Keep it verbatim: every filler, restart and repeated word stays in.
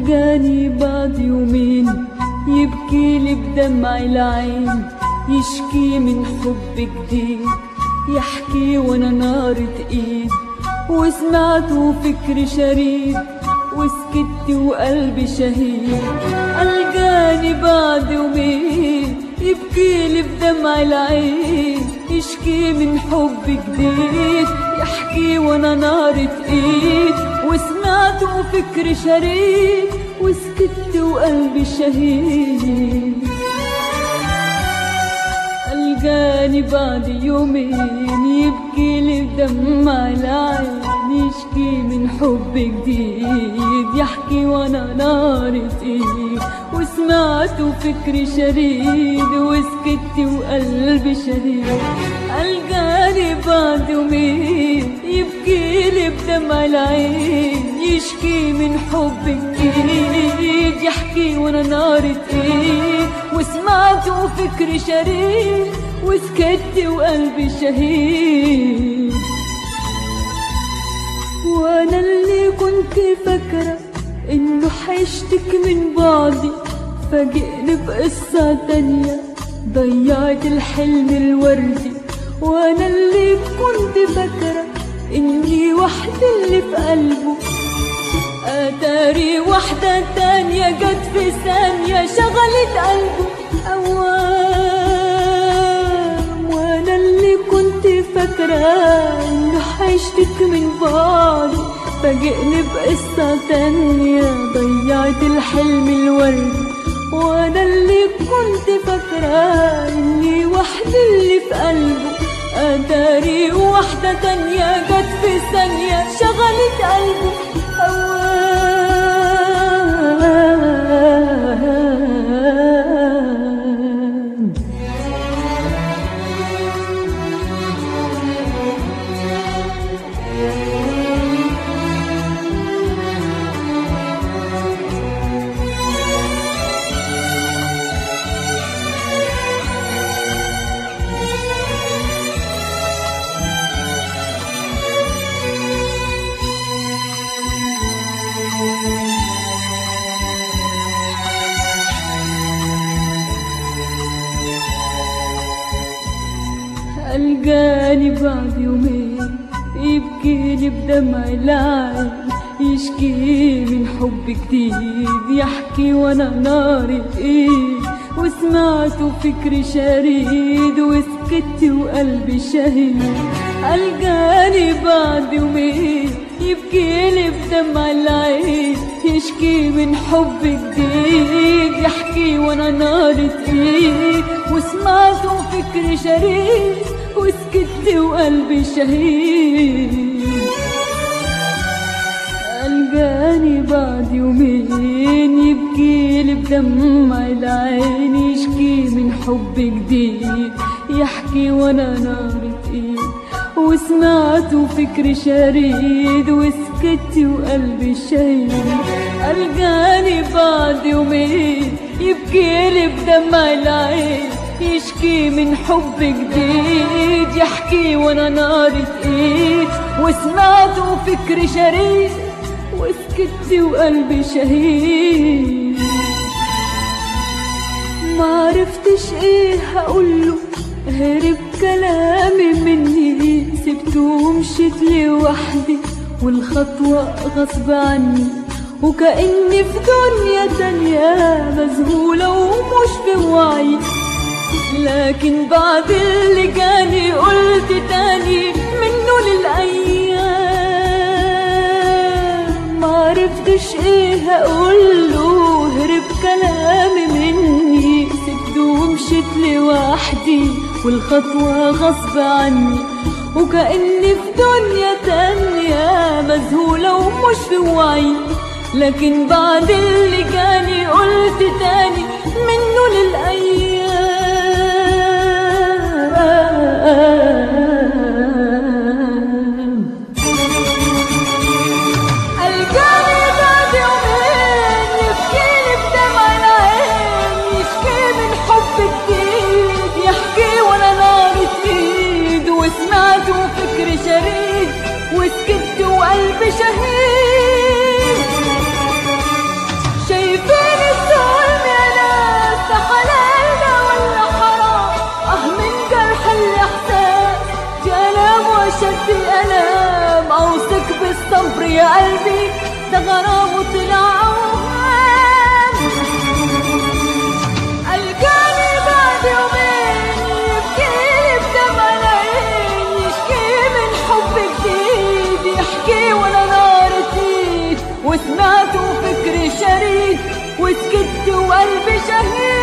ألقاني بعد يومين يبكيلي بدمع العين، يشكي من حب جديد، يحكي وانا نارة ايد، وسمعته فكر شريد، وسكت وقلبي شهيد. ألقاني بعد يومين يبكيلي بدمع العين، يشكي من حب جديد، يحكي وانا نارة ايد، وسمعته فكر شريد، وسكت وقلبي شهيد. ألقاني بعد يومين يبكيلي بدمع العين، يشكي من حب جديد، يحكي وانا نارة ايد، وسمعته فكر شريد، وسكت وقلبي شهيد. ألقاني بعد يومين يبكيلي بدمع العين، يشكي من حب جديد، يحكي وانا نارة ايد، وسمعته فكر شريد، وسكت وقلبي شهيد. وانا اللي كنت فاكرة انه حيشتك من بعدي، فاجئني بقصة تانية ضيعت الحلم الوردي. وانا اللي كنت فاكرة اني وحدة اللي في قلبه، اتاري وحدة تانية جت في ثانية شغلت قلبه اوام. وانا اللي كنت فاكرة انه حيشتك من بعدي، فاجئني بقصة تانية ضيعت الحلم الوردي. وانا اللي كنت فاكرة اني وحدة اللي في قلبه، اتاري وحدة تانية جت في ثانية شغلت قلبه أوام. ألقاني بعد يومين يبكيلي بدمع العين، يشكي من حب جديد، يحكي وانا نارة ايد، وسمعته فكر شريد، وسكت وقلبي شهيد. ألقاني بعد يومين يبكيلي بدمع العين، يشكي من حب جديد، يحكي وانا نارة ايد، وسمعته فكر شريد، وسكت وقلبي شهيد. ألقاني بعد يومين يبكيلي بدمع العين، يشكي من حب جديد، يحكي وانا نارة ايد، وسمعته فكر شريد، وسكت وقلبي شهيد. ألقاني بعد يومين يبكيلي بدمع العين، يشكي من حب جديد، يحكي وانا نارة ايد، وسمعته فكر شريد، وسكت وقلبي شهيد. معرفتش ايه هقوله، هرب كلامي مني، سبته ومشيت لوحدي، والخطوة غصب عني، وكأني في دنيا تانية مذهولة ومش في وعي. لكن بعد اللي جاني قلت تاني منه للأيام. معرفتش ايه هقوله، هرب كلامي مني، سبته ومشيت لوحدي، والخطوة غصب عني، وكأني في دنيا تانية مذهولة ومش في وعي. لكن بعد اللي جاني قلت تاني منه للأيام. ألقاني بعد يومين يبكيلي بدمع العين، يشكي من حب جديد، يحكي وانا نارة ايد، وسمعته فكر شريد، وسكت وقلبي شهيد. يا قلبي ده غرام وطلع اوهام. القاني بعد يومين يبكيلي بدمع العين، يشكي من حب جديد يحكي وانا نار تزيد، وسمعته فكري شريد وسكت وقلبي شهيد.